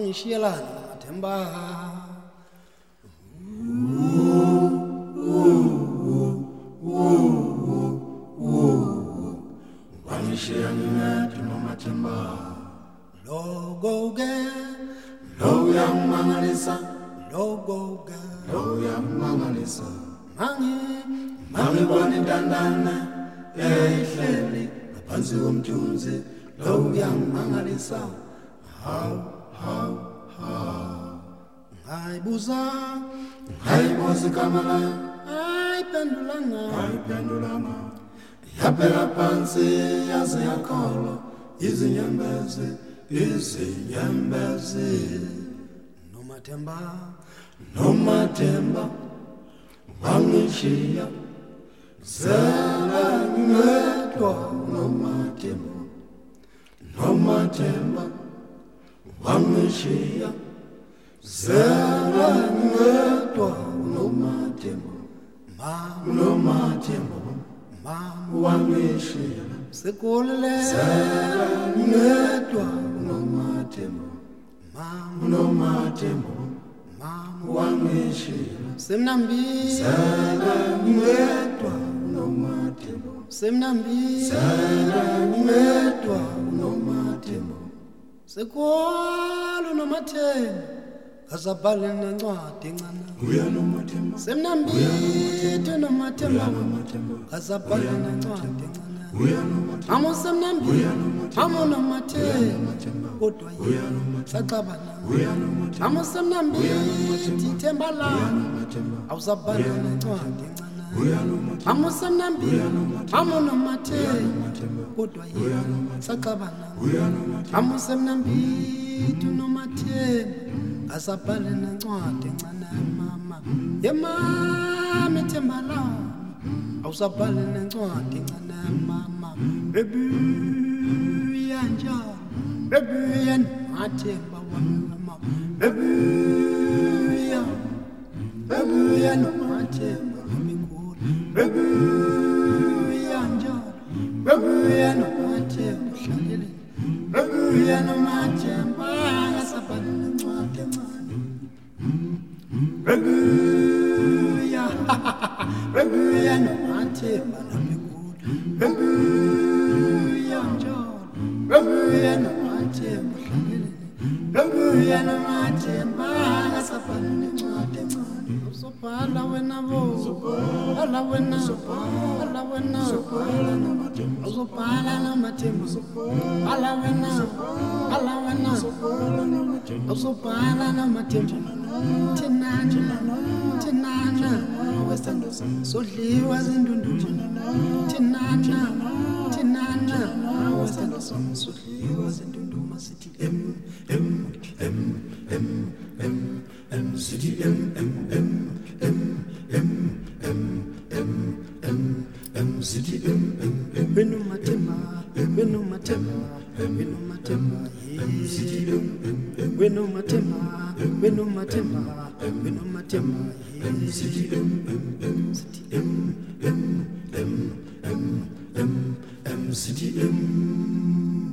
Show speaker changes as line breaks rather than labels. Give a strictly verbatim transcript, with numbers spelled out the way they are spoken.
wangishiyelana namathemba
wangishiyelana namathemba
logo ke
lo uyangimangalisa
logo ke
lo uyangimangalisa
mangi
mangibona intandane ehleli ngaphansi komthunzi lo uyangimangalisa haw haw haw
ngayibuza
ngayibuza igama layo
ayiphendulanga
ayiphendulanga yaphela phansi yaze yakholwa izinyembezi izinyembezi
nomathemba
nomathemba wangishiya zela ngedwa nomathemba nomathemba wangishiya zela ngedwa nomathemba
mama
nomathemba
mama
wangishiya
sekulele
zela ngedwa nomathemba
mama
nomathemba
mama
wangishiya
semnambi
zela ngedwa nomathemba
semnambi
zela ngedwa nomathemba
sekwalo nomathemba kasabhale nencwadi encane
uya nomathemba
semnambi nomathemba
nomathemba
kasabhale nencwadi encane
uya nomathemba
amo semnambi amo nomathemba kodwa
uya
yena
nomathemba
sacabana
uya nomathemba
amo semnambi ithemba lana
nomathemba
awusabhale nencwadi encane
uya nomathemba
amo semnambi amo nomathemba
nomathemba
kodwa
uya
yena
nomathemba
sacabana
uya nomathemba
amo semnambi nomathemba kasabhale nencwadi encane mama yemama ithemba lana awusabhale nencwadi encane mama bebuya njalo bebuya nomathemba wama bebuya bebuya nomathemba wamikhulu bebuya njalo bebuya nomathemba hlalele bebuya nomathemba kasabhale nencwadi encane bebuya bebuya nomathemba wamikhulu bebuya njalo bebuya nomathemba hlalele bebuya nomathemba kasabhale nencwadi encane uzobhala wena bo ala wena ala wena uzobhala nomathemba ala wena ala wena uzobhala nomathemba thinana thinana wesando sodliwa zindunduma thinana thinana wesando sodliwa zindunduma sithi em em em em em em sithi em em em em em em em em em sithi em em em benomathemba benomathemba benomathemba em sithi em em em benomathemba benomathemba benomathemba em sithi em em em sithi em em em em em em sithi em